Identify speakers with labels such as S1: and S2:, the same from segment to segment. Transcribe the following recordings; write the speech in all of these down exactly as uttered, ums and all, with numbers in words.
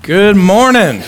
S1: Good morning.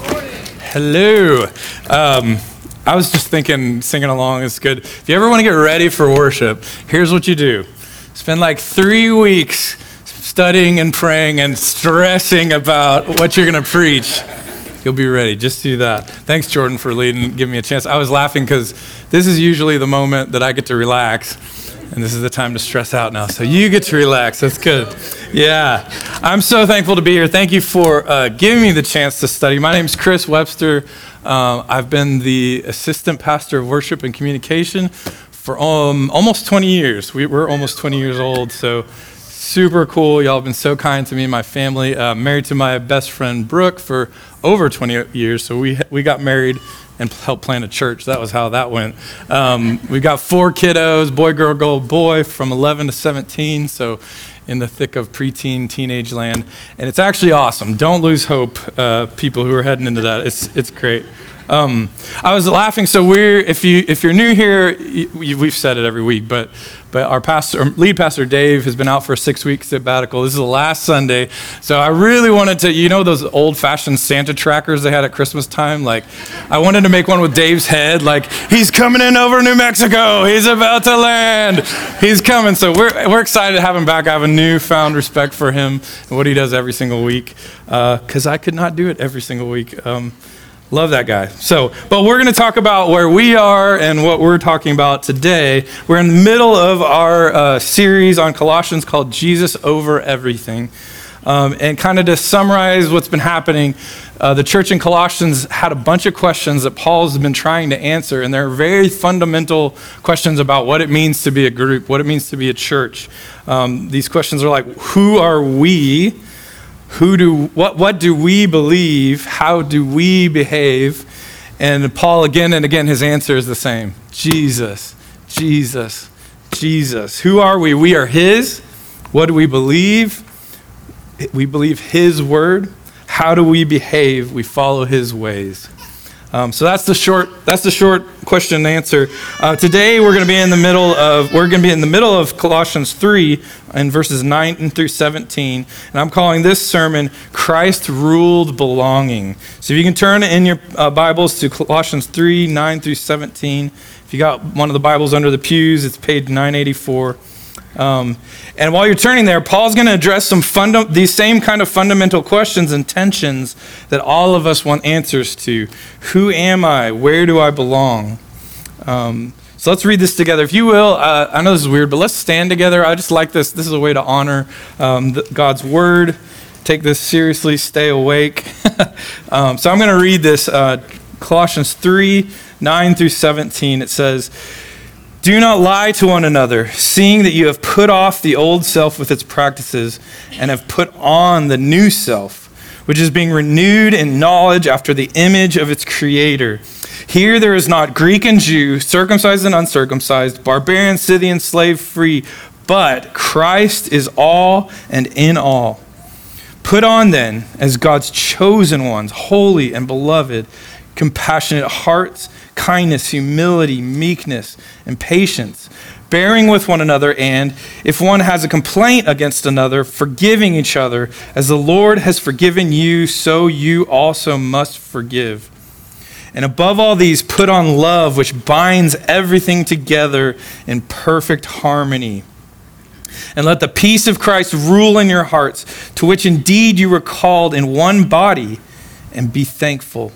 S1: Hello. Um, I was just thinking, singing along is good. If you ever want to get ready for worship, here's what you do. Spend like three weeks studying and praying and stressing about what you're going to preach. You'll be ready. Just do that. Thanks, Jordan, for leading, giving me a chance. I was laughing because this is usually the moment that I get to relax, and this is the time to stress out now. So you get to relax. That's good. Yeah. I'm so thankful to be here. Thank you for uh, giving me the chance to study. My name's Chris Webster. Uh, I've been the assistant pastor of worship and communication for um, almost twenty years. We, we're almost twenty years old, so super cool. Y'all have been so kind to me and my family. Uh, married to my best friend, Brooke, for over twenty years. So we we got married and helped plant a church. That was how that went. Um, we got four kiddos, boy, girl, girl, boy, from eleven to seventeen. So in the thick of preteen, teenage land. And it's actually awesome. Don't lose hope, uh, people who are heading into that. It's it's great. Um, I was laughing. So we're if you if you're new here, you, we've said it every week, but but our pastor, our lead pastor Dave, has been out for a six-week sabbatical. This is the last Sunday, so I really wanted to, you know, those old-fashioned Santa trackers they had at Christmas time. Like, I wanted to make one with Dave's head. Like, he's coming in over New Mexico. He's about to land. He's coming. So we're we're excited to have him back. I have a newfound respect for him and what he does every single week, because uh, I could not do it every single week. Um, Love that guy. So, but we're going to talk about where we are and what we're talking about today. We're in the middle of our uh, series on Colossians called Jesus Over Everything. Um, and kind of to summarize what's been happening, uh, the church in Colossians had a bunch of questions that Paul's been trying to answer. And they're very fundamental questions about what it means to be a group, what it means to be a church. Um, these questions are like, who are we? Who do what what do we believe? How do we behave? And Paul again and again, his answer is the same. Jesus, Jesus, Jesus. Who are we? We are his. What do we believe? We believe his word. How do we behave? We follow his ways. Um, so that's the short. That's the short question and answer. Uh, today we're going to be in the middle of. We're going to be in the middle of Colossians three, in verses nine through seventeen, and I'm calling this sermon "Christ Ruled Belonging." So if you can turn in your uh, Bibles to Colossians three, nine through seventeen. If you got one of the Bibles under the pews, it's page nine eighty-four. Um, and while you're turning there, Paul's going to address some funda- these same kind of fundamental questions and tensions that all of us want answers to. Who am I? Where do I belong? Um, so let's read this together. If you will, uh, I know this is weird, but let's stand together. I just like this. This is a way to honor um, the, God's word. Take this seriously. Stay awake. um, so I'm going to read this. Uh, Colossians three, nine through seventeen. It says, "Do not lie to one another, seeing that you have put off the old self with its practices and have put on the new self, which is being renewed in knowledge after the image of its creator. Here there is not Greek and Jew, circumcised and uncircumcised, barbarian, Scythian, slave free, but Christ is all and in all. Put on then, as God's chosen ones, holy and beloved, compassionate hearts, kindness, humility, meekness, and patience, bearing with one another, and if one has a complaint against another, forgiving each other, as the Lord has forgiven you, so you also must forgive. And above all these, put on love, which binds everything together in perfect harmony. And let the peace of Christ rule in your hearts, to which indeed you were called in one body, and be thankful.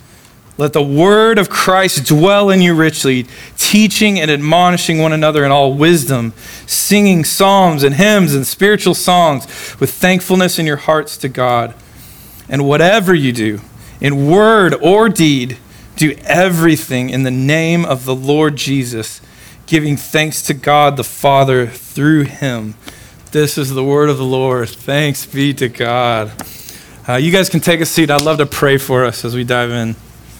S1: Let the word of Christ dwell in you richly, teaching and admonishing one another in all wisdom, singing psalms and hymns and spiritual songs with thankfulness in your hearts to God. And whatever you do, in word or deed, do everything in the name of the Lord Jesus, giving thanks to God the Father through him." This is the word of the Lord. Thanks be to God. Uh, you guys can take a seat. I'd love to pray for us as we dive in.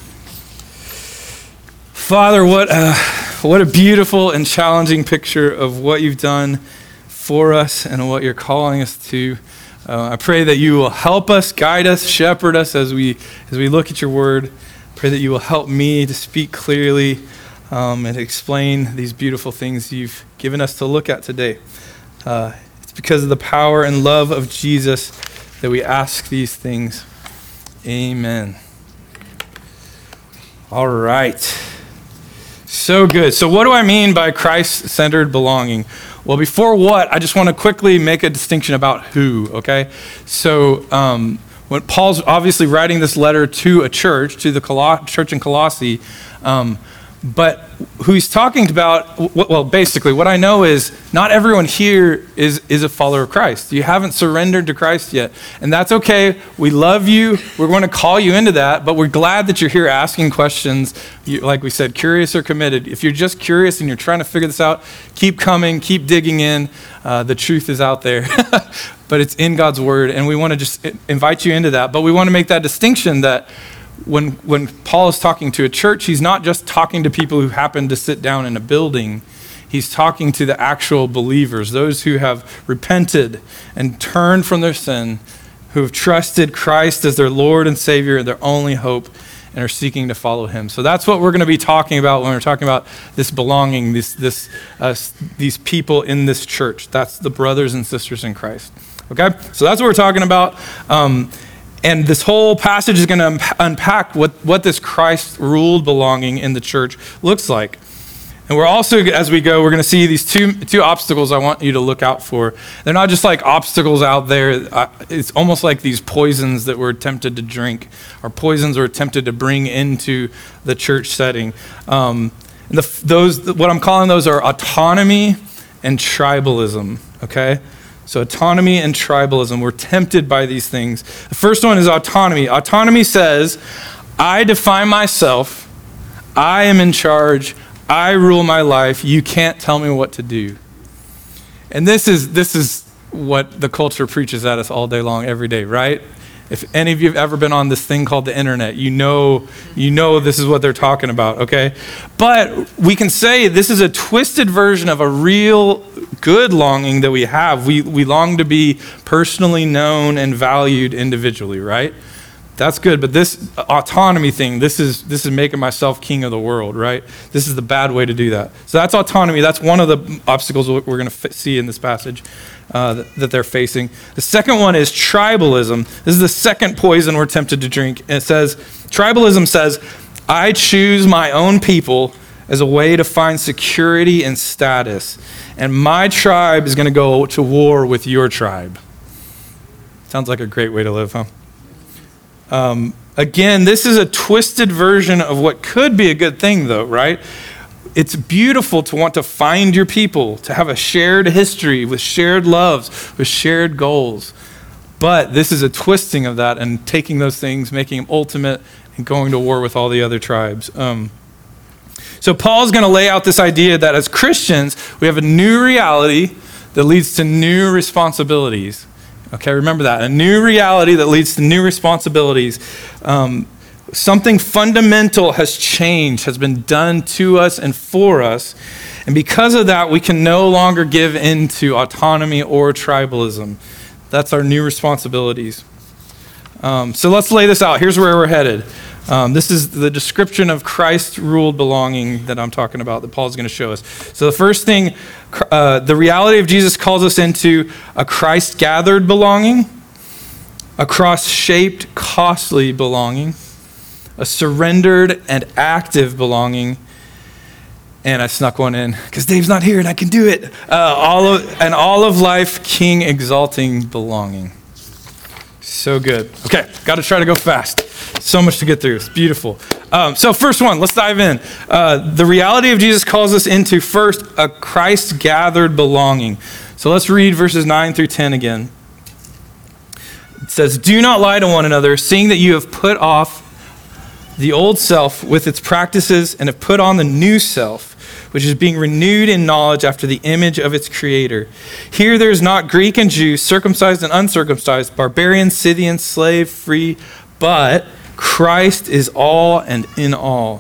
S1: Father, what a, what a beautiful and challenging picture of what you've done for us and what you're calling us to. Uh, I pray that you will help us, guide us, shepherd us as we as we look at your word. I pray that you will help me to speak clearly um, and explain these beautiful things you've given us to look at today. Uh, it's because of the power and love of Jesus that we ask these things. Amen. All right. So good. So what do I mean by Christ-centered belonging? Well, before what, I just want to quickly make a distinction about who, okay? So um, when Paul's obviously writing this letter to a church, to the Colo- church in Colossae, um, but who he's talking about, well, basically, what I know is not everyone here is, is a follower of Christ. You haven't surrendered to Christ yet, and that's okay. We love you. We're going to call you into that, but we're glad that you're here asking questions. You, like we said, curious or committed. If you're just curious and you're trying to figure this out, keep coming, keep digging in. Uh, the truth is out there, but it's in God's word, and we want to just invite you into that. But we want to make that distinction that When when Paul is talking to a church, he's not just talking to people who happen to sit down in a building. He's talking to the actual believers, those who have repented and turned from their sin, who have trusted Christ as their Lord and Savior, their only hope, and are seeking to follow him. So that's what we're going to be talking about when we're talking about this belonging, this this uh, these people in this church. That's the brothers and sisters in Christ. Okay? So that's what we're talking about. Um, And this whole passage is going to unpack what, what this Christ-ruled belonging in the church looks like. And we're also, as we go, we're going to see these two two obstacles I want you to look out for. They're not just like obstacles out there. It's almost like these poisons that we're tempted to drink, or poisons we're tempted to bring into the church setting. Um, and the, those, what I'm calling those are autonomy and tribalism, okay? So autonomy and tribalism, we're tempted by these things. The first one is autonomy. Autonomy says, I define myself, I am in charge, I rule my life, you can't tell me what to do. And this is this is what the culture preaches at us all day long, every day, right? If any of you have ever been on this thing called the internet, you know, you know this is what they're talking about, okay? But we can say this is a twisted version of a real good longing that we have. We we long to be personally known and valued individually, right? That's good, but this autonomy thing, this is this is making myself king of the world, right? This is the bad way to do that. So that's autonomy. That's one of the obstacles we're going to see in this passage uh, that, that they're facing. The second one is tribalism. This is the second poison we're tempted to drink. And it says, tribalism says, I choose my own people as a way to find security and status, and my tribe is going to go to war with your tribe. Sounds like a great way to live, huh? Um, again, this is a twisted version of what could be a good thing, though, right? It's beautiful to want to find your people, to have a shared history with shared loves, with shared goals. But this is a twisting of that and taking those things, making them ultimate, and going to war with all the other tribes. Um, so Paul's going to lay out this idea that as Christians, we have a new reality that leads to new responsibilities. Okay, remember that. A new reality that leads to new responsibilities. Um, something fundamental has changed, has been done to us and for us. And because of that, we can no longer give in to autonomy or tribalism. That's our new responsibilities. Um, so let's lay this out. Here's where we're headed. Um, this is the description of Christ-ruled belonging that I'm talking about, that Paul's going to show us. So the first thing, uh, the reality of Jesus calls us into a Christ-gathered belonging, a cross-shaped, costly belonging, a surrendered and active belonging, and I snuck one in because Dave's not here and I can do it. Uh, all of, an all-of-life, king-exalting belonging. So good. Okay, got to try to go fast. So much to get through. It's beautiful. Um, so first one, let's dive in. Uh, the reality of Jesus calls us into, first, a Christ-gathered belonging. So let's read verses nine through ten again. It says, do not lie to one another, seeing that you have put off the old self with its practices and have put on the new self, which is being renewed in knowledge after the image of its creator. Here there is not Greek and Jew, circumcised and uncircumcised, barbarian, Scythian, slave, free, but Christ is all and in all.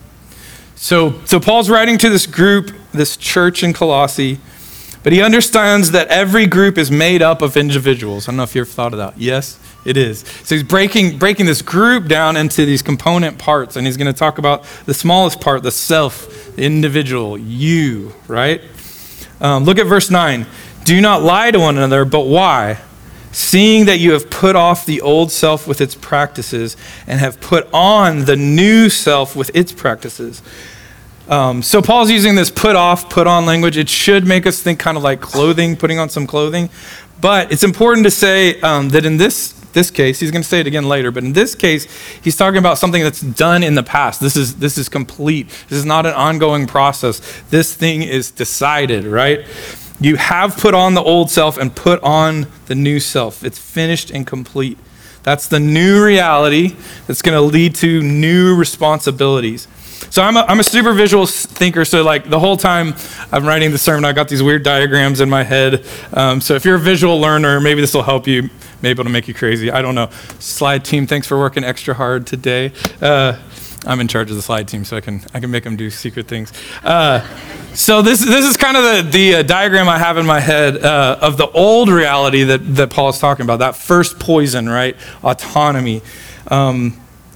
S1: So, so Paul's writing to this group, this church in Colossae, but he understands that every group is made up of individuals. I don't know if you've thought of that. Yes, it is. So he's breaking breaking this group down into these component parts, and he's going to talk about the smallest part, the self, the individual, you, right? Um, look at verse nine. Do not lie to one another, but why? seeing that you have put off the old self with its practices and have put on the new self with its practices. Um, so Paul's using this put off, put on language. It should make us think kind of like clothing, putting on some clothing. But it's important to say um, that in this this case, he's going to say it again later, but in this case, he's talking about something that's done in the past. This is this is complete. This is not an ongoing process. This thing is decided, right? You have put on the old self and put on the new self. It's finished and complete. That's the new reality that's going to lead to new responsibilities. So I'm a, I'm a super visual thinker, so like the whole time I'm writing the sermon, I got these weird diagrams in my head. Um, so if you're a visual learner, maybe this will help you. Maybe it'll make you crazy. I don't know. Slide team, thanks for working extra hard today. Uh, I'm in charge of the slide team, so I can I can make them do secret things. Uh, so this this is kind of the, the uh, diagram I have in my head uh, of the old reality that, that Paul is talking about, that first poison, right? Autonomy. Um,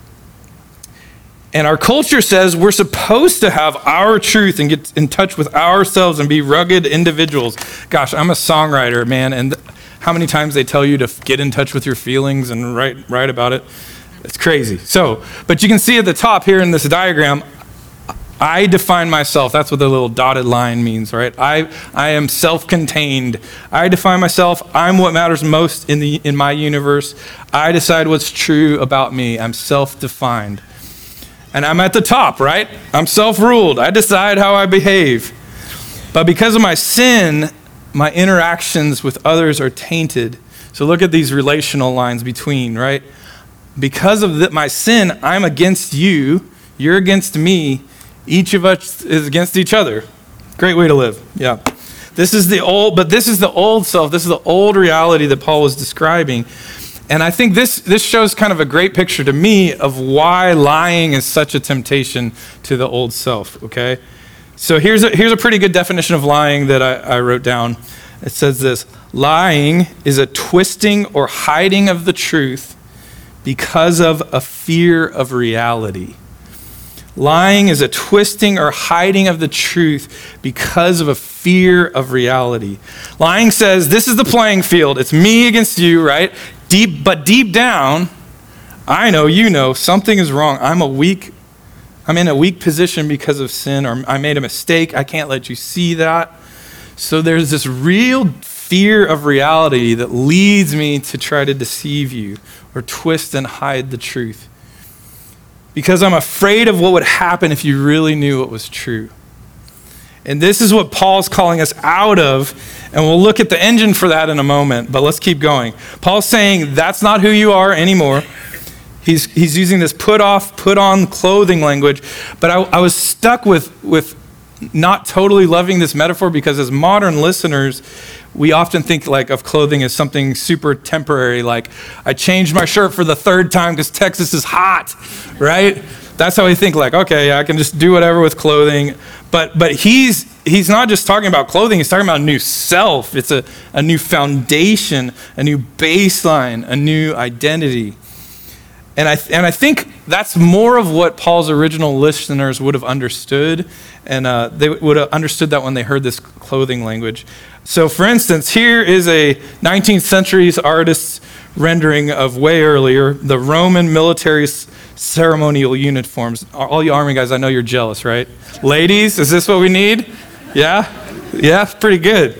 S1: And our culture says we're supposed to have our truth and get in touch with ourselves and be rugged individuals. Gosh, I'm a songwriter, man, and th- how many times they tell you to f- get in touch with your feelings and write write about it? It's crazy. So, but you can see at the top here in this diagram, I define myself. That's what the little dotted line means, right? I I am self-contained. I define myself. I'm what matters most in the in my universe. I decide what's true about me. I'm self-defined. And I'm at the top, right? I'm self-ruled. I decide how I behave. But because of my sin, my interactions with others are tainted. So look at these relational lines between, right? Because of the, my sin, I'm against you. You're against me. Each of us is against each other. Great way to live. Yeah. This is the old, but this is the old self. This is the old reality that Paul was describing. And I think this this shows kind of a great picture to me of why lying is such a temptation to the old self, okay? So here's a, here's a pretty good definition of lying that I, I wrote down. It says this: lying is a twisting or hiding of the truth because of a fear of reality. Lying is a twisting or hiding of the truth because of a fear of reality. Lying says, this is the playing field. It's me against you, right? Deep, but deep down, I know, you know, something is wrong. I'm a weak, I'm in a weak position because of sin, or I made a mistake. I can't let you see that. So there's this real fear of reality that leads me to try to deceive you or twist and hide the truth. Because I'm afraid of what would happen if you really knew what was true. And this is what Paul's calling us out of, and we'll look at the engine for that in a moment, but let's keep going. Paul's saying that's not who you are anymore. He's he's using this put off, put on clothing language, but I, I was stuck with, with not totally loving this metaphor because as modern listeners, we often think like of clothing as something super temporary, like I changed my shirt for the third time because Texas is hot, right? That's how we think, like, okay, I can just do whatever with clothing. But but he's he's not just talking about clothing, he's talking about a new self. It's a, a new foundation, a new baseline, a new identity. And I and I think that's more of what Paul's original listeners would have understood, and uh, they would have understood that when they heard this clothing language. So for instance, here is a nineteenth century artist's rendering of way earlier, the Roman military ceremonial uniforms. All you army guys, I know you're jealous, right? Ladies, is this what we need? Yeah? Yeah, pretty good.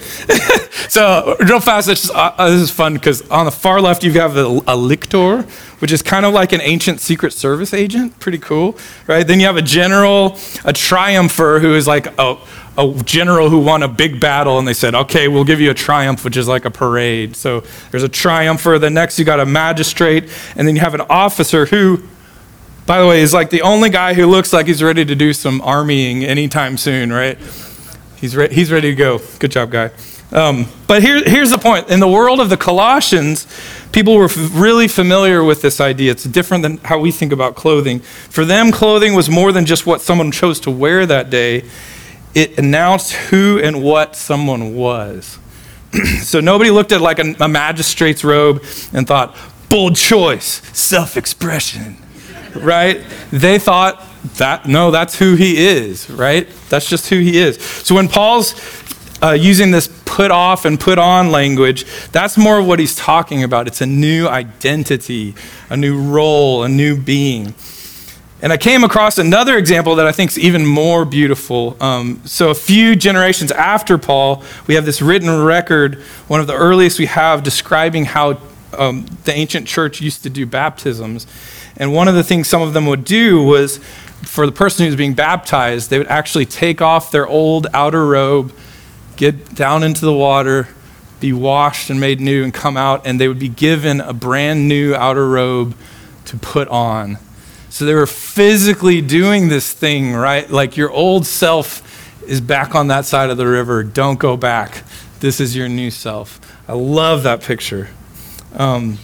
S1: So real fast, it's just, uh, this is fun because on the far left you have a, a lictor, which is kind of like an ancient Secret Service agent. Pretty cool, right? Then you have a general, a triumpher, who is like a, a general who won a big battle, and they said, okay, we'll give you a triumph, which is like a parade. So there's a triumpher. Then next you got a magistrate, and then you have an officer who, by the way, is like the only guy who looks like he's ready to do some armying anytime soon, right? He's, re- he's ready to go. Good job, guy. Um, but here, here's the point. In the world of the Colossians, people were f- really familiar with this idea. It's different than how we think about clothing. For them, clothing was more than just what someone chose to wear that day. It announced who and what someone was. So nobody looked at like a, a magistrate's robe and thought, bold choice, self-expression, right? They thought, that no, that's who he is, right? That's just who he is. So when Paul's uh, using this put off and put on language. That's more of what he's talking about. It's a new identity, a new role, a new being. And I came across another example that I think is even more beautiful. Um, so a few generations after Paul, we have this written record, one of the earliest we have, describing how um, the ancient church used to do baptisms. And one of the things some of them would do was, for the person who's being baptized, they would actually take off their old outer robe, get down into the water, be washed and made new, and come out, and they would be given a brand new outer robe to put on. So they were physically doing this thing, right? Like your old self is back on that side of the river. Don't go back. This is your new self. I love that picture. Um,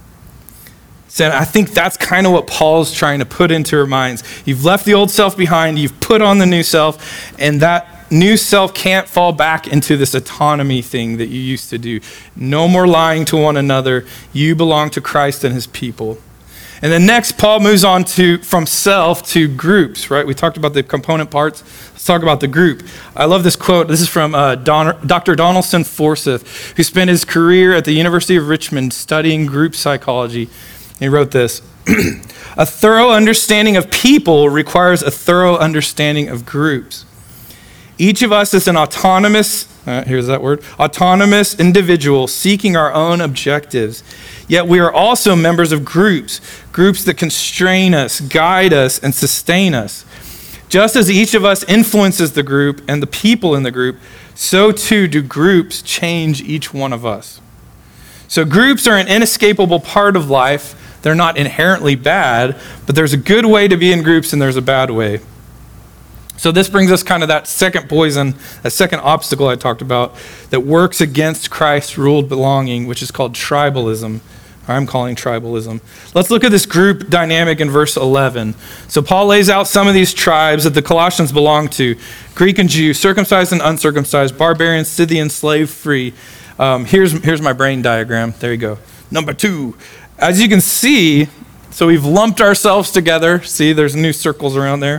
S1: so I think that's kind of what Paul's trying to put into our minds. You've left the old self behind. You've put on the new self. And that new self can't fall back into this autonomy thing that you used to do. No more lying to one another. You belong to Christ and his people. And then next, Paul moves on to from self to groups, right? We talked about the component parts. Let's talk about the group. I love this quote. This is from uh, Don, Doctor Donaldson Forsyth, who spent his career at the University of Richmond studying group psychology. He wrote this: a thorough understanding of people requires a thorough understanding of groups. Each of us is an autonomous, uh, here's that word, autonomous individual seeking our own objectives. Yet we are also members of groups, groups that constrain us, guide us, and sustain us. Just as each of us influences the group and the people in the group, so too do groups change each one of us. So groups are an inescapable part of life. They're not inherently bad, but there's a good way to be in groups and there's a bad way. So this brings us kind of that second poison, that second obstacle I talked about that works against Christ-ruled belonging, which is called tribalism. Or I'm calling tribalism. Let's look at this group dynamic in verse eleven. So Paul lays out some of these tribes that the Colossians belong to: Greek and Jew, circumcised and uncircumcised, barbarian, Scythian, slave-free. Um, here's, here's my brain diagram. There you go. Number two. As you can see, so we've lumped ourselves together. See, there's new circles around there.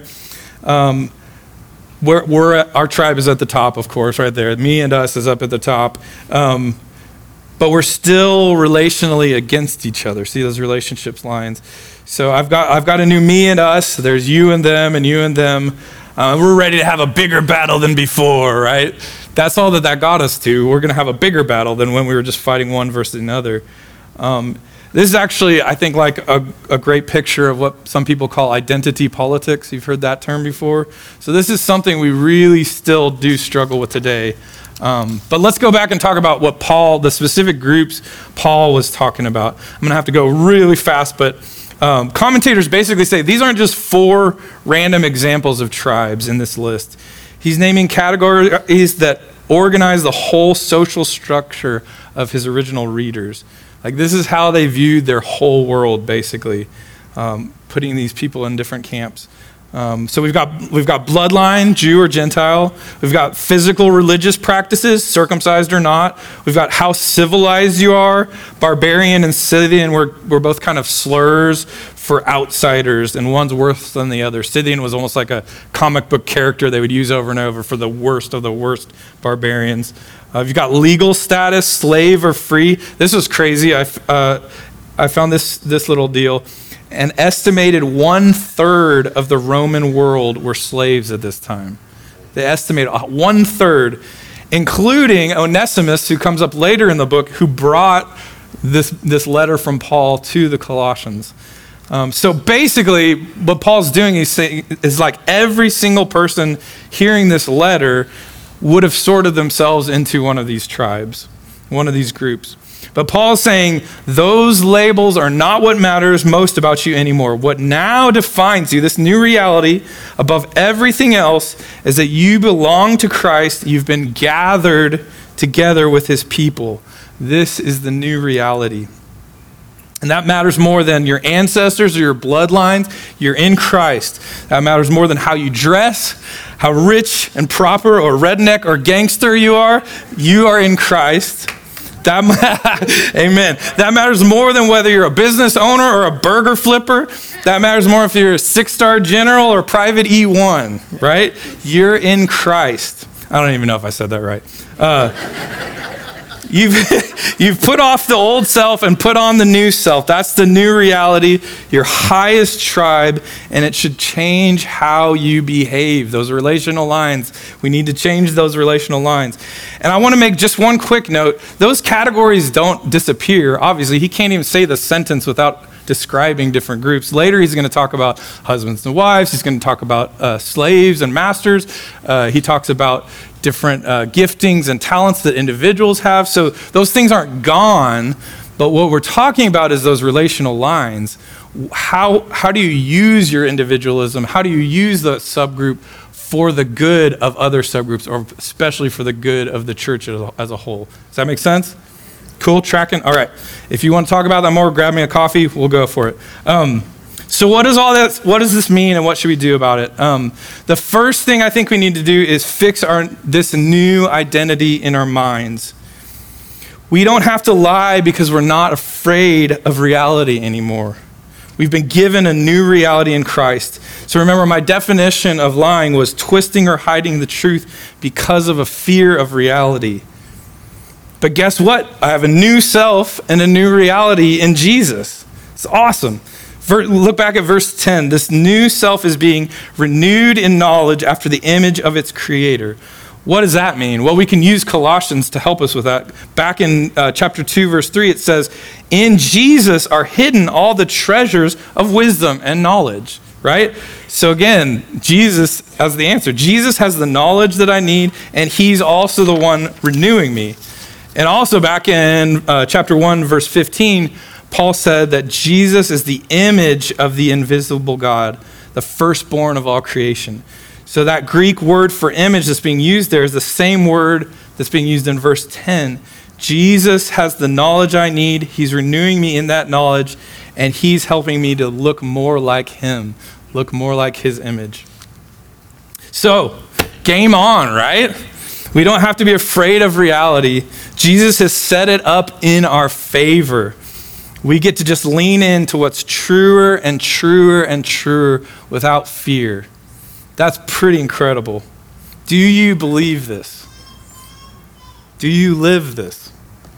S1: Um, We're, we're at, our tribe is at the top, of course, right there. Me and us is up at the top. Um, but we're still relationally against each other. See those relationships lines? So I've got I've got a new me and us. There's you and them and you and them. Uh, we're ready to have a bigger battle than before, right? That's all that that got us to. We're going to have a bigger battle than when we were just fighting one versus another. Um, This is actually, I think, like a, a great picture of what some people call identity politics. You've heard that term before. So this is something we really still do struggle with today. Um, but let's go back and talk about what Paul, the specific groups Paul was talking about. I'm going to have to go really fast, but um, commentators basically say these aren't just four random examples of tribes in this list. He's naming categories that organize the whole social structure of his original readers. Like this is how they viewed their whole world, basically, um, putting these people in different camps. Um, so we've got we've got bloodline, Jew or Gentile. We've got physical religious practices, circumcised or not. We've got how civilized you are. Barbarian and Scythian were were both kind of slurs for outsiders, and one's worse than the other. Scythian was almost like a comic book character they would use over and over for the worst of the worst barbarians. Uh, you've got legal status, slave or free. This was crazy. I, uh, I found this, this little deal. An estimated one third of the Roman world were slaves at this time. They estimate one third, including Onesimus, who comes up later in the book, who brought this, this letter from Paul to the Colossians. Um, so basically, what Paul's doing is, saying, is like every single person hearing this letter would have sorted themselves into one of these tribes, one of these groups. But Paul's saying those labels are not what matters most about you anymore. What now defines you, this new reality above everything else, is that you belong to Christ. You've been gathered together with his people. This is the new reality. And that matters more than your ancestors or your bloodlines. You're in Christ. That matters more than how you dress, how rich and proper or redneck or gangster you are. You are in Christ. That, amen. That matters more than whether you're a business owner or a burger flipper. That matters more if you're a six-star general or private E one, right? You're in Christ. I don't even know if I said that right. Uh, you've, you've put off the old self and put on the new self. That's the new reality, your highest tribe, and it should change how you behave. Those relational lines, we need to change those relational lines. And I want to make just one quick note. Those categories don't disappear. Obviously, he can't even say the sentence without describing different groups. Later, he's going to talk about husbands and wives. He's going to talk about uh, slaves and masters. Uh, he talks about different uh, giftings and talents that individuals have. So those things aren't gone, but what we're talking about is those relational lines. How, how do you use your individualism? How do you use the subgroup for the good of other subgroups, or especially for the good of the church as a, as a whole? Does that make sense? Cool, tracking? All right. If you want to talk about that more, grab me a coffee. We'll go for it. Um, so what does all that, what does this mean, and what should we do about it? Um, the first thing I think we need to do is fix our this new identity in our minds. We don't have to lie because we're not afraid of reality anymore. We've been given a new reality in Christ. So remember, my definition of lying was twisting or hiding the truth because of a fear of reality. But guess what? I have a new self and a new reality in Jesus. It's awesome. Look back at verse ten. This new self is being renewed in knowledge after the image of its creator. What does that mean? Well, we can use Colossians to help us with that. Back in uh, chapter two, verse three, it says, "In Jesus are hidden all the treasures of wisdom and knowledge." Right? So again, Jesus has the answer. Jesus has the knowledge that I need, and he's also the one renewing me. And also back in uh, chapter one, verse fifteen, Paul said that Jesus is the image of the invisible God, the firstborn of all creation. So that Greek word for image that's being used there is the same word that's being used in verse ten. Jesus has the knowledge I need. He's renewing me in that knowledge, and he's helping me to look more like him, look more like his image. So, game on, right? We don't have to be afraid of reality. Jesus has set it up in our favor. We get to just lean into what's truer and truer and truer without fear. That's pretty incredible. Do you believe this? Do you live this?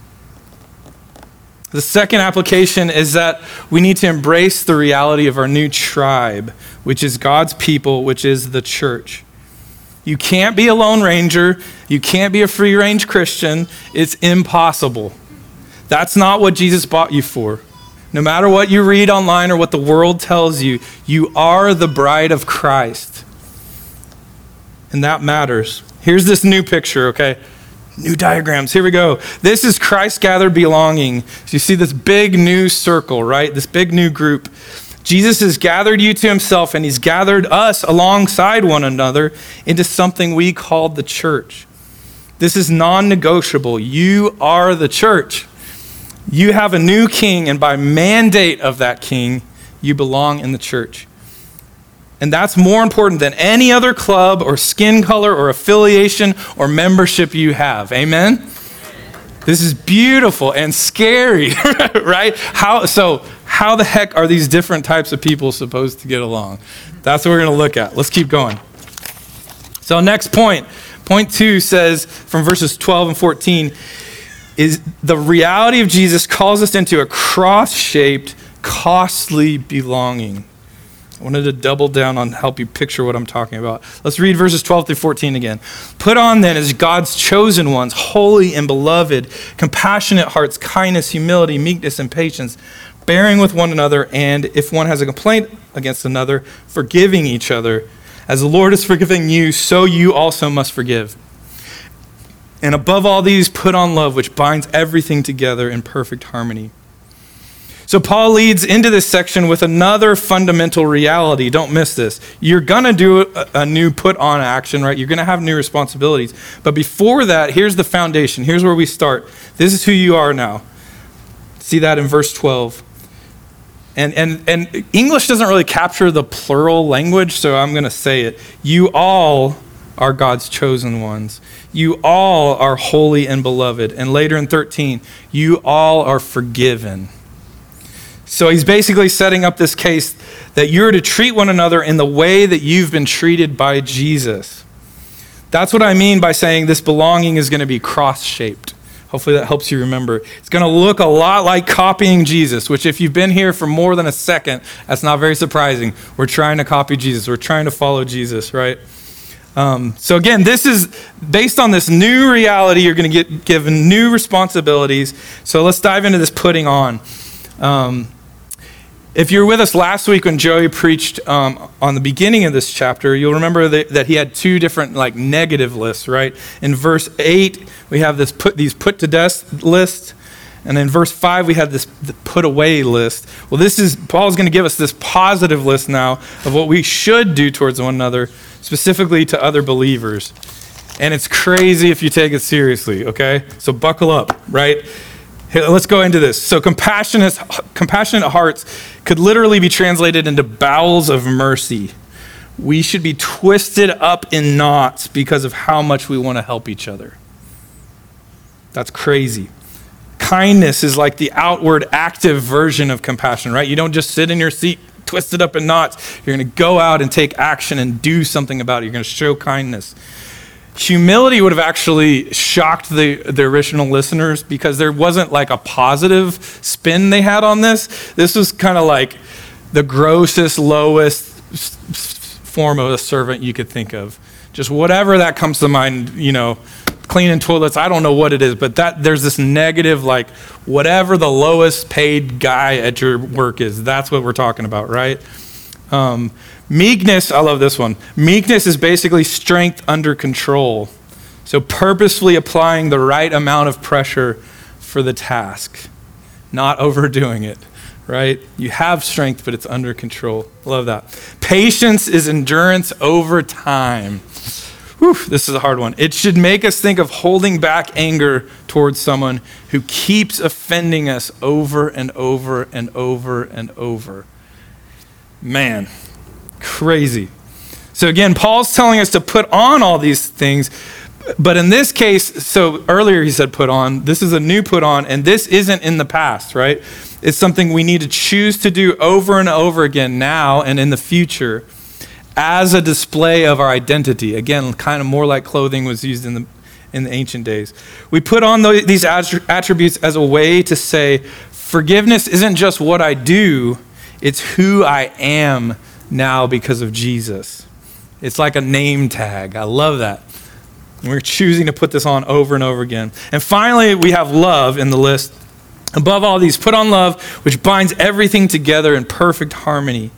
S1: The second application is that we need to embrace the reality of our new tribe, which is God's people, which is the church. You can't be a lone ranger. You can't be a free-range Christian. It's impossible. That's not what Jesus bought you for. No matter what you read online or what the world tells you, you are the bride of Christ. And that matters. Here's this new picture, okay? New diagrams. Here we go. This is Christ gathered belonging. So you see this big new circle, right? This big new group. Jesus has gathered you to himself, and he's gathered us alongside one another into something we call the church. This is non-negotiable. You are the church. You have a new king, and by mandate of that king, you belong in the church. And that's more important than any other club or skin color or affiliation or membership you have. Amen? This is beautiful and scary, right? How so how the heck are these different types of people supposed to get along? That's what we're going to look at. Let's keep going. So next point. Point two says from verses twelve and fourteen is the reality of Jesus calls us into a cross-shaped, costly belonging. I wanted to double down on help you picture what I'm talking about. Let's read verses twelve through fourteen again. Put on then as God's chosen ones, holy and beloved, compassionate hearts, kindness, humility, meekness, and patience, bearing with one another, and if one has a complaint against another, forgiving each other. As the Lord is forgiving you, so you also must forgive. And above all these, put on love, which binds everything together in perfect harmony. So Paul leads into this section with another fundamental reality. Don't miss this. You're going to do a, a new put on action, right? You're going to have new responsibilities. But before that, here's the foundation. Here's where we start. This is who you are now. See that in verse twelve. And, and, and English doesn't really capture the plural language, so I'm going to say it. You all are God's chosen ones. You all are holy and beloved. And later in thirteen, you all are forgiven. So he's basically setting up this case that you're to treat one another in the way that you've been treated by Jesus. That's what I mean by saying this belonging is going to be cross-shaped. Hopefully that helps you remember. It's going to look a lot like copying Jesus, which if you've been here for more than a second, that's not very surprising. We're trying to copy Jesus. We're trying to follow Jesus, right? Um, so again, this is based on this new reality. You're going to get given new responsibilities. So let's dive into this putting on. Um, If you were with us last week when Joey preached um, on the beginning of this chapter, you'll remember that, that he had two different like negative lists, right? In verse eight, we have this put these put to death list, and in verse five, we have this put away list. Well, this is Paul's going to give us this positive list now of what we should do towards one another, specifically to other believers. And it's crazy if you take it seriously, okay? So buckle up, right? Here, let's go into this. So compassionate, compassionate hearts could literally be translated into bowels of mercy. We should be twisted up in knots because of how much we want to help each other. That's crazy. Kindness is like the outward active version of compassion, right? You don't just sit in your seat twisted up in knots. You're going to go out and take action and do something about it. You're going to show kindness. Humility would have actually shocked the, the original listeners because there wasn't like a positive spin they had on this. This was kind of like the grossest, lowest form of a servant you could think of. Just whatever that comes to mind, you know, cleaning toilets, I don't know what it is, but that there's this negative, like whatever the lowest paid guy at your work is, that's what we're talking about, right? Um, Meekness, I love this one. Meekness is basically strength under control. So purposefully applying the right amount of pressure for the task, not overdoing it, right? You have strength, but it's under control. Love that. Patience is endurance over time. Whew, this is a hard one. It should make us think of holding back anger towards someone who keeps offending us over and over and over and over. Man. Crazy. So again, Paul's telling us to put on all these things, but in this case, so earlier he said put on, this is a new put on, and this isn't in the past, right? It's something we need to choose to do over and over again now and in the future as a display of our identity. Again, kind of more like clothing was used in the in the ancient days. We put on the, these attributes as a way to say, forgiveness isn't just what I do, it's who I am now because of Jesus. It's like a name tag. I love that. And we're choosing to put this on over and over again. And finally, we have love in the list. Above all these, put on love, which binds everything together in perfect harmony.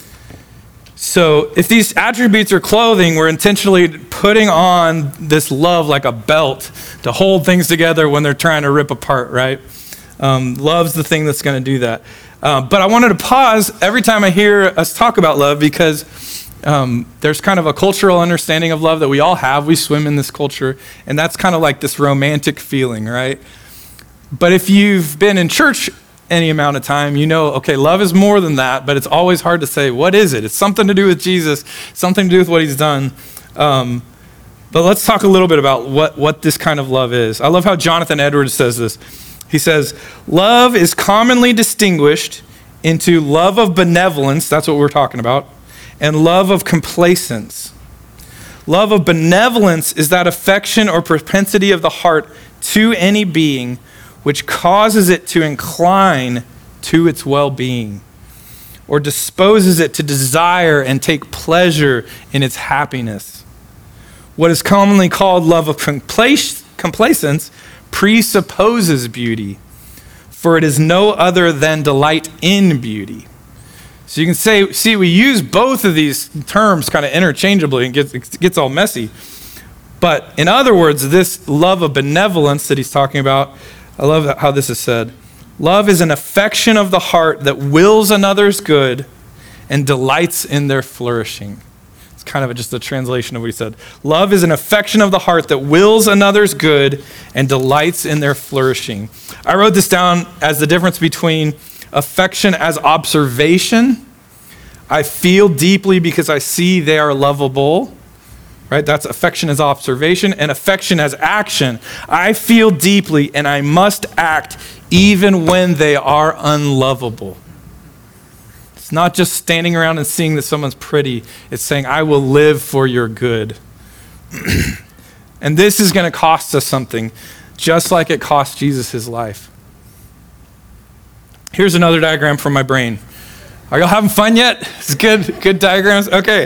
S1: So if these attributes are clothing, we're intentionally putting on this love like a belt to hold things together when they're trying to rip apart, right? Um, love's the thing that's going to do that. Uh, but I wanted to pause every time I hear us talk about love because um, there's kind of a cultural understanding of love that we all have. We swim in this culture, and that's kind of like this romantic feeling, right? But if you've been in church any amount of time, you know, okay, love is more than that, but it's always hard to say, what is it? It's something to do with Jesus, something to do with what he's done. Um, but let's talk a little bit about what, what this kind of love is. I love how Jonathan Edwards says this. He says, love is commonly distinguished into love of benevolence, that's what we're talking about, and love of complacence. Love of benevolence is that affection or propensity of the heart to any being which causes it to incline to its well-being or disposes it to desire and take pleasure in its happiness. What is commonly called love of complac- complacence presupposes beauty, for it is no other than delight in beauty. So you can say, see, we use both of these terms kind of interchangeably and gets, it gets all messy. But in other words, this love of benevolence that he's talking about, I love how this is said. Love is an affection of the heart that wills another's good and delights in their flourishing. It's kind of just a translation of what he said. Love is an affection of the heart that wills another's good and delights in their flourishing. I wrote this down as the difference between affection as observation. I feel deeply because I see they are lovable. Right? That's affection as observation, and affection as action. I feel deeply and I must act even when they are unlovable. It's not just standing around and seeing that someone's pretty. It's saying, I will live for your good. And this is going to cost us something, just like it cost Jesus his life. Here's another diagram from my brain. Are y'all having fun yet? It's good, good diagrams? Okay.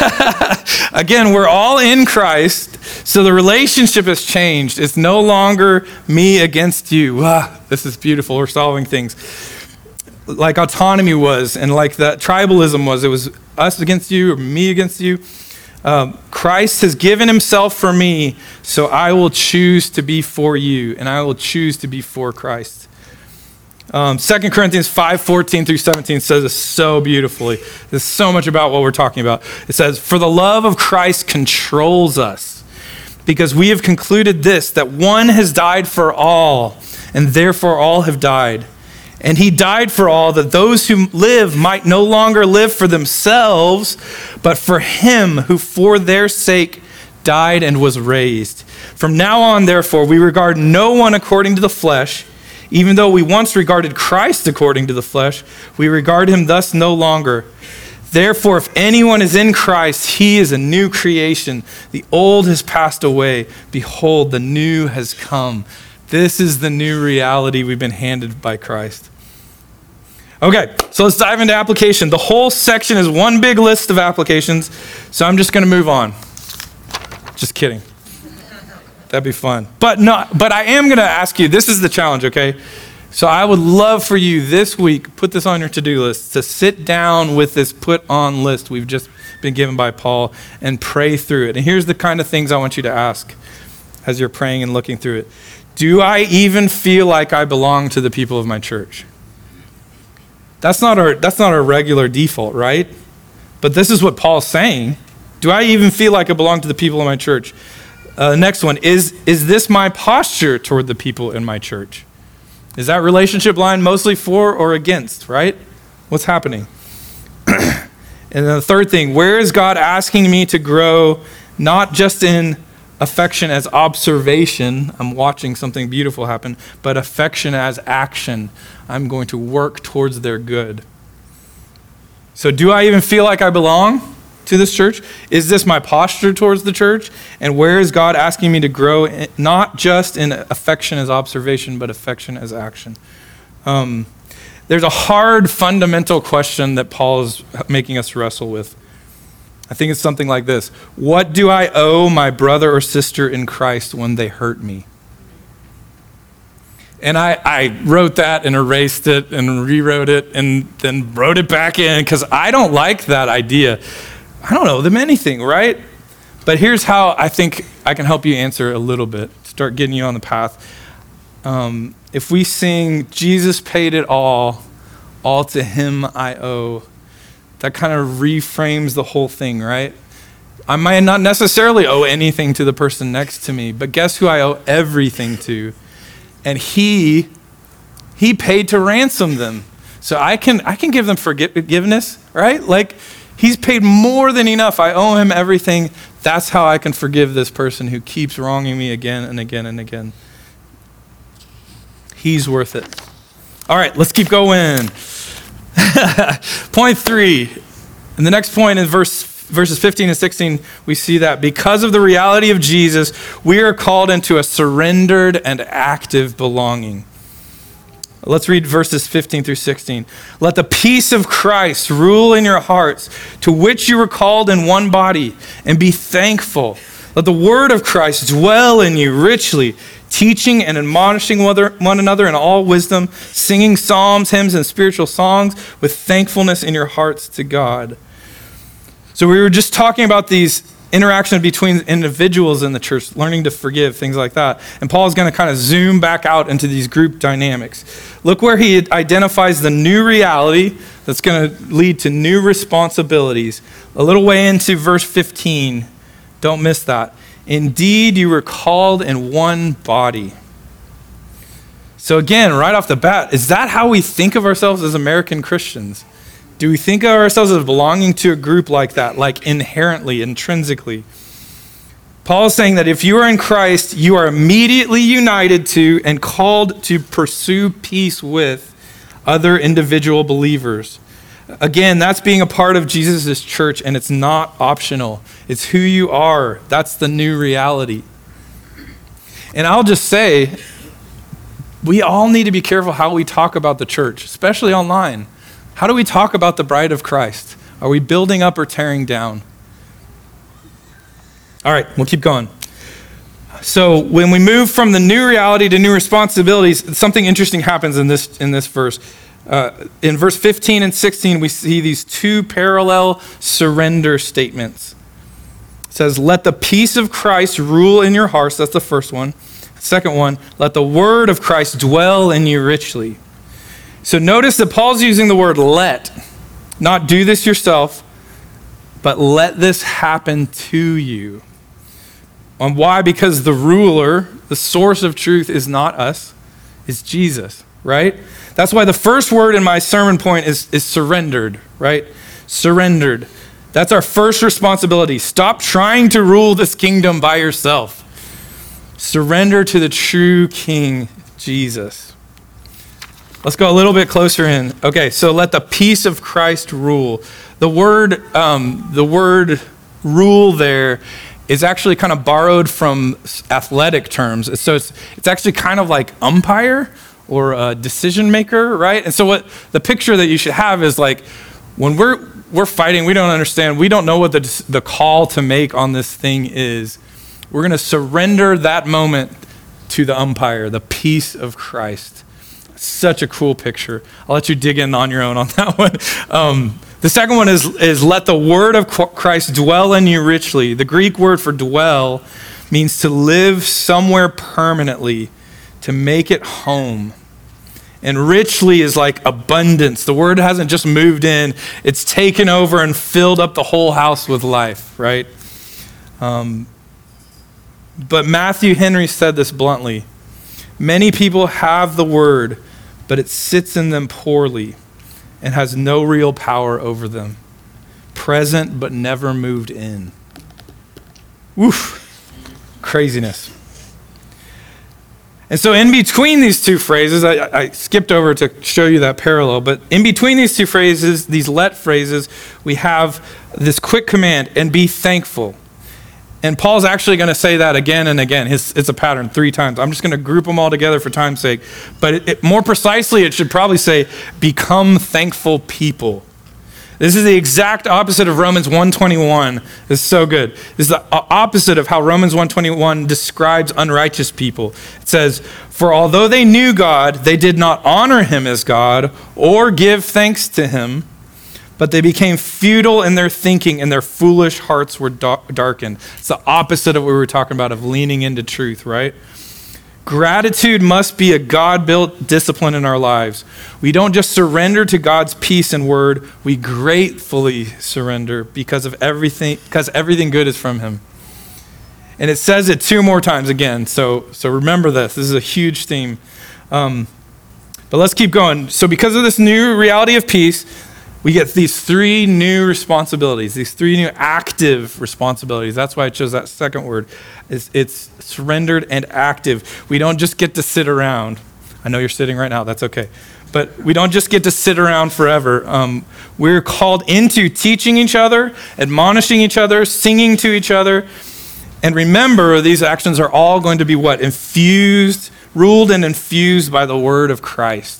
S1: Again, we're all in Christ, so the relationship has changed. It's no longer me against you. Ah, this is beautiful. We're solving things. Like autonomy was, and like that tribalism was. It was us against you or me against you. Um, Christ has given himself for me, so I will choose to be for you, and I will choose to be for Christ. Um, Second Corinthians five fourteen through seventeen says this so beautifully. There's so much about what we're talking about. It says, "For the love of Christ controls us, because we have concluded this, that one has died for all, and therefore all have died. And he died for all, that those who live might no longer live for themselves, but for him who for their sake died and was raised. From now on, therefore, we regard no one according to the flesh. Even though we once regarded Christ according to the flesh, we regard him thus no longer. Therefore, if anyone is in Christ, he is a new creation. The old has passed away. Behold, the new has come." This is the new reality we've been handed by Christ. Okay, so let's dive into application. The whole section is one big list of applications, so I'm just going to move on. Just kidding. That'd be fun. But no, but I am going to ask you, this is the challenge, okay? So I would love for you this week, put this on your to-do list, to sit down with this put-on list we've just been given by Paul and pray through it. And here's the kind of things I want you to ask as you're praying and looking through it. Do I even feel like I belong to the people of my church? That's not our, that's not our regular default, right? But this is what Paul's saying. Do I even feel like I belong to the people of my church? Uh, next one, is, is this my posture toward the people in my church? Is that relationship line mostly for or against, right? What's happening? And then the third thing, where is God asking me to grow, not just in affection as observation, I'm watching something beautiful happen, but affection as action. I'm going to work towards their good. So do I even feel like I belong to this church? Is this my posture towards the church? And where is God asking me to grow, not just in affection as observation, but affection as action? Um, there's a hard fundamental question that Paul is making us wrestle with. I think it's something like this. What do I owe my brother or sister in Christ when they hurt me? And I, I wrote that and erased it and rewrote it and then wrote it back in because I don't like that idea. I don't owe them anything, right? But here's how I think I can help you answer a little bit, start getting you on the path. Um, if we sing, Jesus paid it all, all to him I owe, that kind of reframes the whole thing, right? I might not necessarily owe anything to the person next to me, but guess who I owe everything to? And he, he paid to ransom them. So I can, I can give them forgiveness, right? Like, he's paid more than enough. I owe him everything. That's how I can forgive this person who keeps wronging me again and again and again. He's worth it. All right, let's keep going. Point three. And the next point in verse verses fifteen and sixteen, we see that because of the reality of Jesus, we are called into a surrendered and active belonging. Let's read verses fifteen through sixteen. Let the peace of Christ rule in your hearts, to which you were called in one body, and be thankful. Let the word of Christ dwell in you richly, teaching and admonishing one another in all wisdom, singing psalms, hymns, and spiritual songs with thankfulness in your hearts to God. So we were just talking about these interactions between individuals in the church, learning to forgive, things like that. And Paul is going to kind of zoom back out into these group dynamics. Look where he identifies the new reality that's going to lead to new responsibilities. A little way into verse fifteen. Don't miss that. Indeed, you were called in one body. So again, right off the bat, is that how we think of ourselves as American Christians? Do we think of ourselves as belonging to a group like that, like inherently, intrinsically? Paul is saying that if you are in Christ, you are immediately united to and called to pursue peace with other individual believers. Again, that's being a part of Jesus' church, and it's not optional. It's who you are. That's the new reality. And I'll just say, we all need to be careful how we talk about the church, especially online. How do we talk about the bride of Christ? Are we building up or tearing down? All right, we'll keep going. So when we move from the new reality to new responsibilities, something interesting happens in this in this verse. Uh, in verse fifteen and sixteen, we see these two parallel surrender statements. It says, let the peace of Christ rule in your hearts. That's the first one. Second one, let the word of Christ dwell in you richly. So notice that Paul's using the word let, not do this yourself, but let this happen to you. And why? Because the ruler, the source of truth is not us, it's Jesus, right? That's why the first word in my sermon point is, is surrendered, right? Surrendered. That's our first responsibility. Stop trying to rule this kingdom by yourself. Surrender to the true King, Jesus. Let's go a little bit closer in. Okay, so let the peace of Christ rule. The word, um, the word rule there is actually kind of borrowed from athletic terms. So it's it's actually kind of like umpire or a decision maker, right? And so what the picture that you should have is like when we're we're fighting, we don't understand, we don't know what the the call to make on this thing is. We're going to surrender that moment to the umpire, the peace of Christ. Such a cool picture. I'll let you dig in on your own on that one. Um, the second one is, is let the word of Christ dwell in you richly. The Greek word for dwell means to live somewhere permanently, to make it home. And richly is like abundance. The word hasn't just moved in, it's taken over and filled up the whole house with life, right? Um, but Matthew Henry said this bluntly. Many people have the word, but it sits in them poorly and has no real power over them. Present, but never moved in. Woof, craziness. And so in between these two phrases, I, I skipped over to show you that parallel, but in between these two phrases, these let phrases, we have this quick command, and be thankful. And Paul's actually going to say that again and again. His, it's a pattern three times. I'm just going to group them all together for time's sake. But it, it, more precisely, it should probably say, become thankful people. This is the exact opposite of Romans one twenty-one. It's so good. This is the opposite of how Romans one twenty-one describes unrighteous people. It says, for although they knew God, they did not honor him as God or give thanks to him, but they became futile in their thinking and their foolish hearts were darkened. It's the opposite of what we were talking about, of leaning into truth, right? Gratitude must be a God-built discipline in our lives. We don't just surrender to God's peace and word, we gratefully surrender because of everything, because everything good is from him. And it says it two more times again, so, so remember this. This is a huge theme. Um, but let's keep going. So because of this new reality of peace, we get these three new responsibilities, these three new active responsibilities. That's why I chose that second word. It's, it's surrendered and active. We don't just get to sit around. I know you're sitting right now, that's okay. But we don't just get to sit around forever. Um, we're called into teaching each other, admonishing each other, singing to each other. And remember, these actions are all going to be what? Infused, ruled and infused by the word of Christ.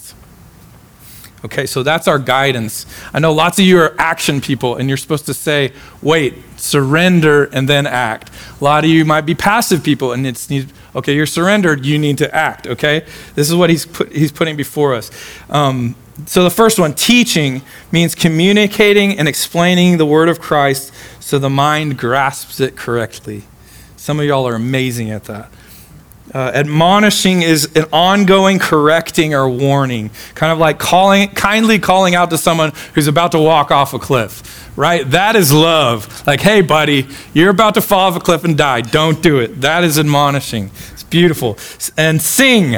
S1: Okay, so that's our guidance. I know lots of you are action people, and you're supposed to say, wait, surrender, and then act. A lot of you might be passive people, and it's, okay, you're surrendered, you need to act, okay? This is what he's put, he's putting before us. Um, so the first one, teaching, means communicating and explaining the word of Christ so the mind grasps it correctly. Some of y'all are amazing at that. Uh, admonishing is an ongoing correcting or warning, kind of like calling, kindly calling out to someone who's about to walk off a cliff, right? That is love. Like, hey, buddy, you're about to fall off a cliff and die. Don't do it. That is admonishing. It's beautiful. And sing.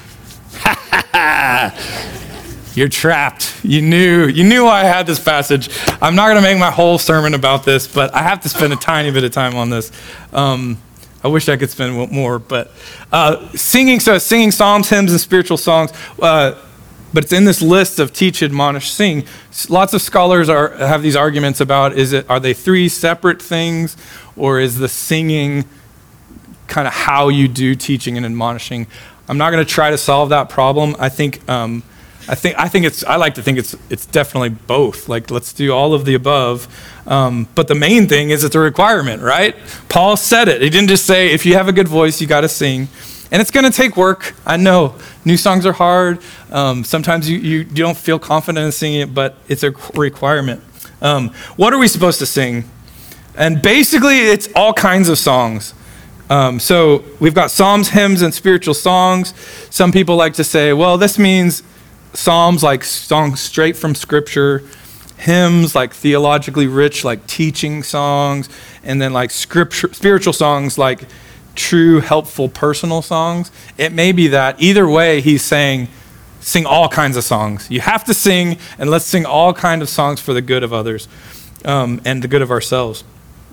S1: You're trapped. You knew. You knew I had this passage. I'm not going to make my whole sermon about this, but I have to spend a tiny bit of time on this. Um, I wish I could spend more, but uh, singing, so singing psalms, hymns, and spiritual songs, uh, but it's in this list of teach, admonish, sing. Lots of scholars are have these arguments about, is it, are they three separate things, or is the singing kind of how you do teaching and admonishing. I'm not going to try to solve that problem. I think, um, I think, I think it's. I like to think it's. It's definitely both. Like, let's do all of the above. Um, but the main thing is it's a requirement, right? Paul said it. He didn't just say if you have a good voice, you got to sing. And it's going to take work. I know new songs are hard. Um, sometimes you, you you don't feel confident in singing it, but it's a requirement. Um, what are we supposed to sing? And basically, it's all kinds of songs. Um, so we've got psalms, hymns, and spiritual songs. Some people like to say, well, this means psalms like songs straight from Scripture, hymns like theologically rich, like teaching songs, and then like scripture, spiritual songs like true, helpful, personal songs. It may be that. Either way, he's saying, sing all kinds of songs. You have to sing, and let's sing all kinds of songs for the good of others um, and the good of ourselves.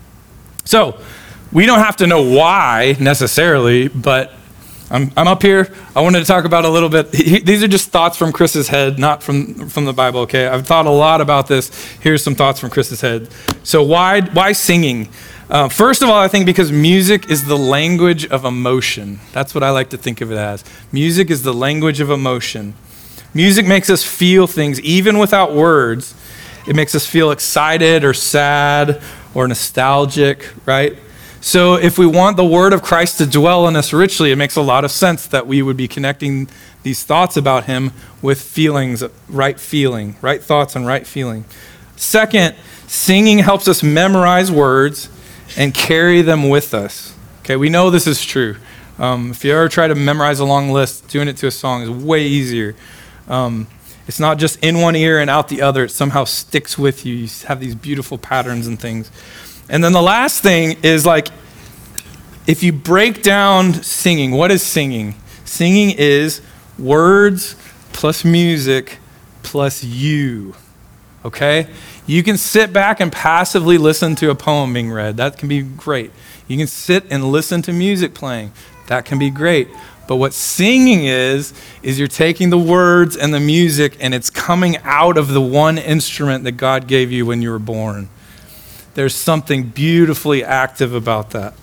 S1: So, we don't have to know why necessarily, but I'm, I'm up here. I wanted to talk about a little bit. He, these are just thoughts from Chris's head, not from, from the Bible, okay? I've thought a lot about this. Here's some thoughts from Chris's head. So why, why singing? Uh, first of all, I think because music is the language of emotion. That's what I like to think of it as. Music is the language of emotion. Music makes us feel things even without words. It makes us feel excited or sad or nostalgic, right? So if we want the word of Christ to dwell in us richly, it makes a lot of sense that we would be connecting these thoughts about him with feelings, right feeling, right thoughts and right feeling. Second, singing helps us memorize words and carry them with us. Okay, we know this is true. Um, if you ever try to memorize a long list, doing it to a song is way easier. Um, it's not just in one ear and out the other. It somehow sticks with you. You have these beautiful patterns and things. And then the last thing is like, if you break down singing, what is singing? Singing is words plus music plus you, okay? You can sit back and passively listen to a poem being read. That can be great. You can sit and listen to music playing. That can be great. But what singing is, is you're taking the words and the music and it's coming out of the one instrument that God gave you when you were born. There's something beautifully active about that.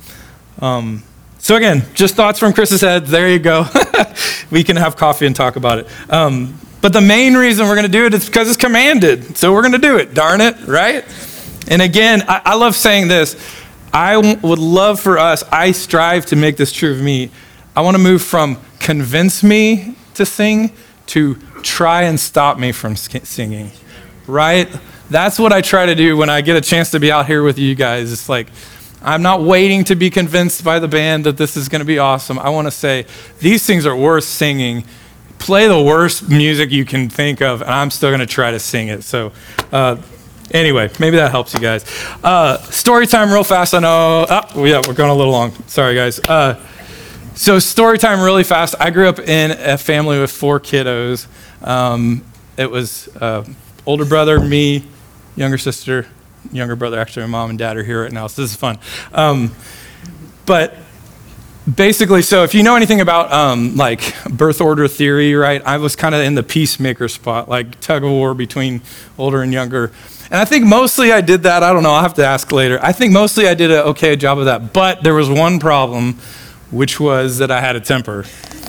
S1: Um, so again, just thoughts from Chris's head. There you go. We can have coffee and talk about it. Um, but the main reason we're going to do it is because it's commanded. So we're going to do it. Darn it, right? And again, I, I love saying this. I w- would love for us, I strive to make this true of me. I want to move from convince me to sing to try and stop me from singing, right? That's what I try to do when I get a chance to be out here with you guys. It's like, I'm not waiting to be convinced by the band that this is going to be awesome. I want to say, these things are worth singing. Play the worst music you can think of, and I'm still going to try to sing it. So uh, anyway, maybe that helps you guys. Uh, story time real fast. I know, oh, yeah, we're going a little long. Sorry, guys. Uh, so story time really fast. I grew up in a family with four kiddos. Um, it was uh, older brother, me, younger sister, younger brother. Actually, my mom and dad are here right now, so this is fun. Um, but basically, so if you know anything about um, like birth order theory, right? I was kind of in the peacemaker spot, like tug of war between older and younger. And I think mostly I did that. I don't know. I'll have to ask later. I think mostly I did an okay job of that. But there was one problem, which was that I had a temper.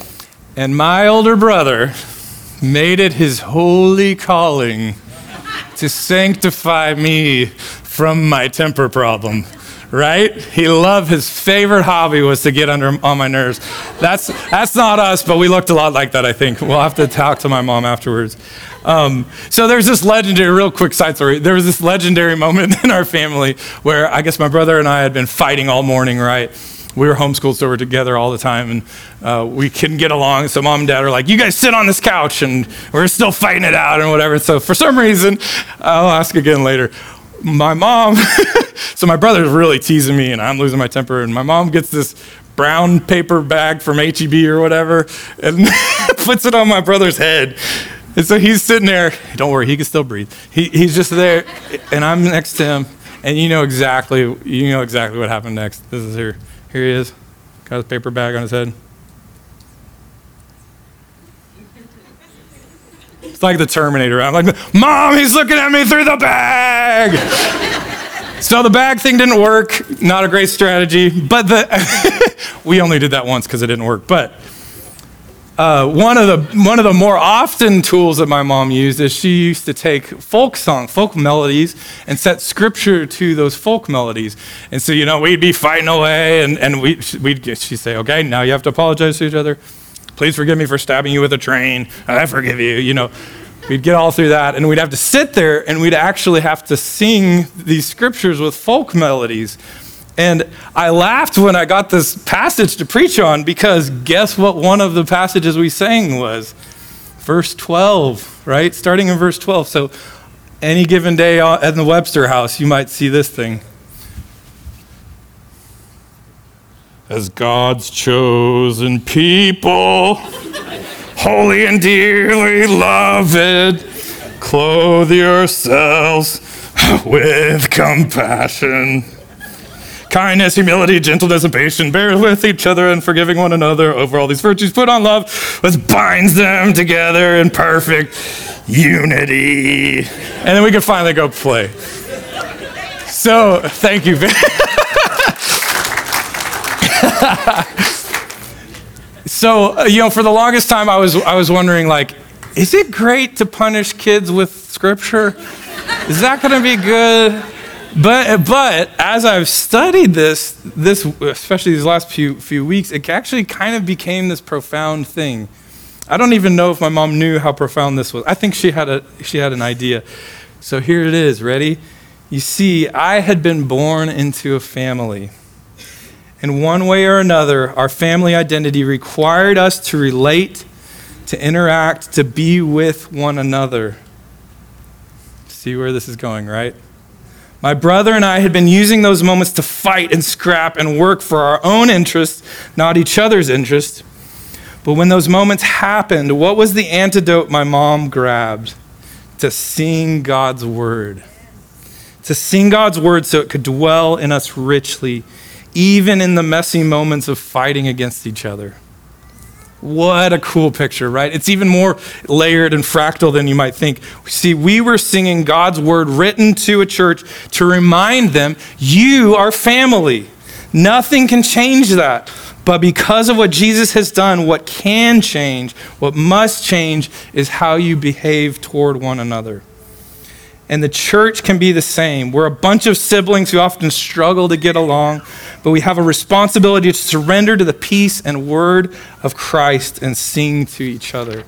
S1: And my older brother made it his holy calling to sanctify me from my temper problem, right? He loved, his favorite hobby was to get under on my nerves. That's that's not us, but we looked a lot like that, I think. We'll have to talk to my mom afterwards. Um, so there's this legendary, real quick side story. There was this legendary moment in our family where I guess my brother and I had been fighting all morning, right? We were homeschooled, so we were together all the time, and uh, we couldn't get along. So mom and dad were like, you guys sit on this couch, and we're still fighting it out and whatever. So for some reason, I'll ask again later, my mom, so my brother's really teasing me, and I'm losing my temper, and my mom gets this brown paper bag from H E B or whatever, and puts it on my brother's head. And so he's sitting there. Don't worry, he can still breathe. He, he's just there, and I'm next to him, and you know exactly, you know exactly what happened next. This is here. Here he is, got his paper bag on his head. It's like the Terminator. I'm like, Mom, he's looking at me through the bag. So the bag thing didn't work. Not a great strategy. But the we only did that once because it didn't work. But uh, one of the one of the more often tools that my mom used is she used to take folk song, folk melodies, and set scripture to those folk melodies. And so, you know, we'd be fighting away, and and we we'd she'd say, "Okay, now you have to apologize to each other. Please forgive me for stabbing you with a train. I forgive you." You know. We'd get all through that, and we'd have to sit there, and we'd actually have to sing these scriptures with folk melodies. And I laughed when I got this passage to preach on, because guess what one of the passages we sang was? Verse twelve, right? Starting in verse twelve. So any given day at the Webster house, you might see this thing. As God's chosen people, holy and dearly loved, clothe yourselves with compassion, kindness, humility, gentleness, and patience. Bear with each other and forgiving one another. Over all these virtues, put on love, which binds them together in perfect unity. And then we can finally go play. So, thank you. So, uh, you know, for the longest time, I was I was wondering, like, is it great to punish kids with scripture? Is that going to be good? But but as I've studied this, this especially these last few few weeks, it actually kind of became this profound thing. I don't even know if my mom knew how profound this was. I think she had a she had an idea. So here it is. Ready? You see, I had been born into a family. In one way or another, our family identity required us to relate, to interact, to be with one another. See where this is going, right? My brother and I had been using those moments to fight and scrap and work for our own interests, not each other's interests. But when those moments happened, what was the antidote my mom grabbed? To sing God's word. To sing God's word so it could dwell in us richly, even in the messy moments of fighting against each other. What a cool picture, right? It's even more layered and fractal than you might think. See, we were singing God's word written to a church to remind them, you are family. Nothing can change that. But because of what Jesus has done, what can change, what must change, is how you behave toward one another. And the church can be the same. We're a bunch of siblings who often struggle to get along, but we have a responsibility to surrender to the peace and word of Christ and sing to each other.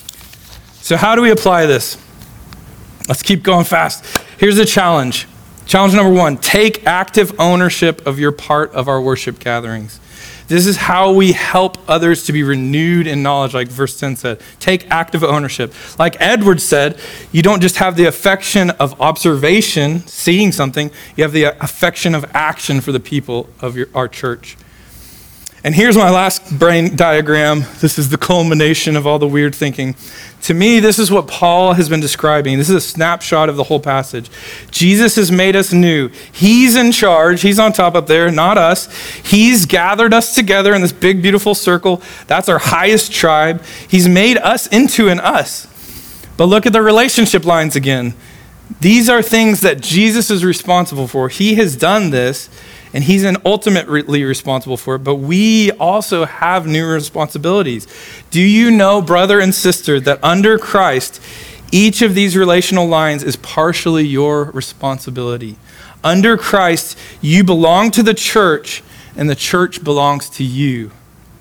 S1: So how do we apply this? Let's keep going fast. Here's the challenge. Challenge number one, take active ownership of your part of our worship gatherings. This is how we help others to be renewed in knowledge, like verse ten said. Take active ownership. Like Edward said, you don't just have the affection of observation, seeing something, you have the affection of action for the people of your, our church. And here's my last brain diagram. This is the culmination of all the weird thinking. To me, this is what Paul has been describing. This is a snapshot of the whole passage. Jesus has made us new. He's in charge. He's on top up there, not us. He's gathered us together in this big, beautiful circle. That's our highest tribe. He's made us into an us. But look at the relationship lines again. These are things that Jesus is responsible for. He has done this, and he's ultimately responsible for it, but we also have new responsibilities. Do you know, brother and sister, that under Christ, each of these relational lines is partially your responsibility? Under Christ, you belong to the church, and the church belongs to you.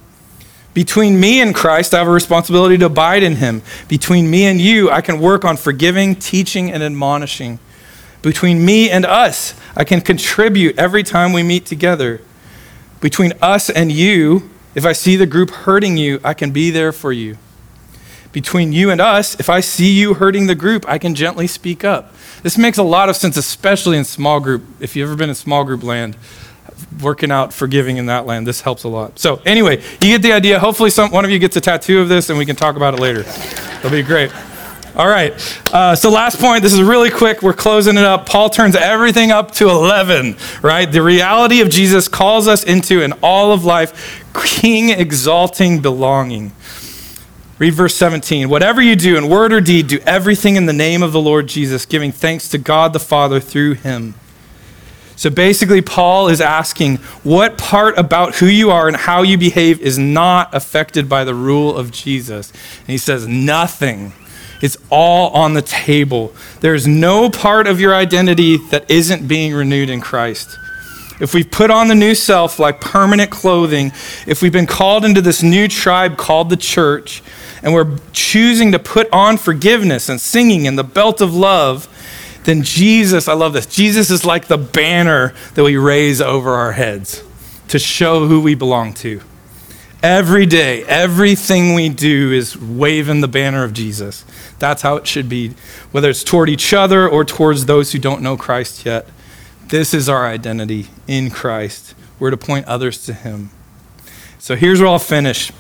S1: Between me and Christ, I have a responsibility to abide in him. Between me and you, I can work on forgiving, teaching, and admonishing. Between me and us, I can contribute every time we meet together. Between us and you, if I see the group hurting you, I can be there for you. Between you and us, if I see you hurting the group, I can gently speak up. This makes a lot of sense, especially in small group. If you've ever been in small group land, working out forgiving in that land, this helps a lot. So anyway, you get the idea. Hopefully some, one of you gets a tattoo of this and we can talk about it later. It'll be great. All right, uh, so last point, this is really quick, we're closing it up. Paul turns everything up to eleven, right? The reality of Jesus calls us into an all of life, king exalting belonging. Read verse seventeen. Whatever you do in word or deed, do everything in the name of the Lord Jesus, giving thanks to God the Father through him. So basically, Paul is asking, what part about who you are and how you behave is not affected by the rule of Jesus? And he says, nothing. It's all on the table. There's no part of your identity that isn't being renewed in Christ. If we've put on the new self like permanent clothing, if we've been called into this new tribe called the church, and we're choosing to put on forgiveness and singing and the belt of love, then Jesus, I love this, Jesus is like the banner that we raise over our heads to show who we belong to. Every day, everything we do is waving the banner of Jesus. That's how it should be, whether it's toward each other or towards those who don't know Christ yet. This is our identity in Christ. We're to point others to him. So here's where I'll finish.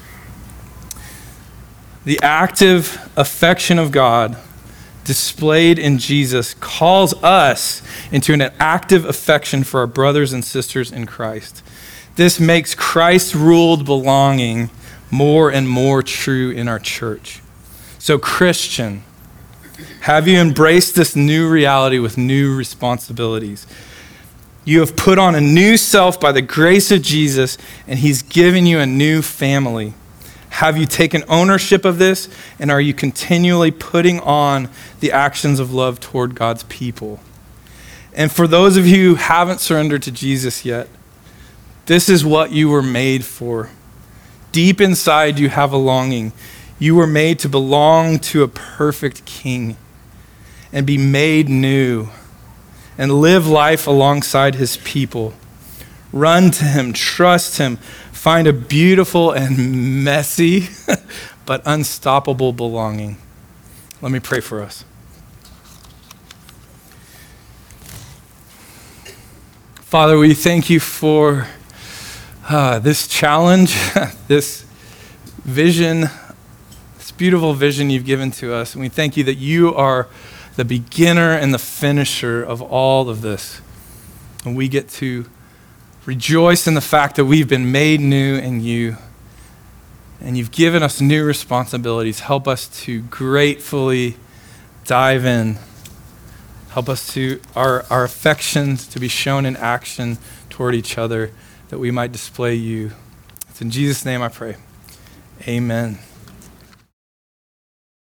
S1: The active affection of God displayed in Jesus calls us into an active affection for our brothers and sisters in Christ. This makes Christ-ruled belonging more and more true in our church. So Christian, have you embraced this new reality with new responsibilities? You have put on a new self by the grace of Jesus, and he's given you a new family. Have you taken ownership of this, and are you continually putting on the actions of love toward God's people? And for those of you who haven't surrendered to Jesus yet, this is what you were made for. Deep inside you have a longing. You were made to belong to a perfect king and be made new and live life alongside his people. Run to him, trust him, find a beautiful and messy but unstoppable belonging. Let me pray for us. Father, we thank you for uh, this challenge, this vision, this beautiful vision you've given to us. And we thank you that you are the beginner and the finisher of all of this. And we get to rejoice in the fact that we've been made new in you, and you've given us new responsibilities. Help us to gratefully dive in. Help us to, our, our affections to be shown in action toward each other, that we might display you. It's in Jesus' name I pray. Amen.